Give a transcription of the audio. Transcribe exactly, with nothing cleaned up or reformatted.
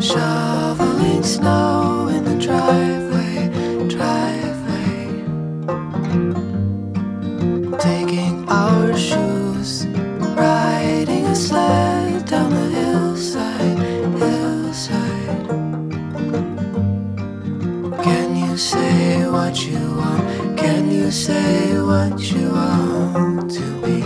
shoveling snow in the driveway, driveway. Taking our shoes, riding a sled down the hillside, hillside. Can you say what you want? Can you say what you want to be?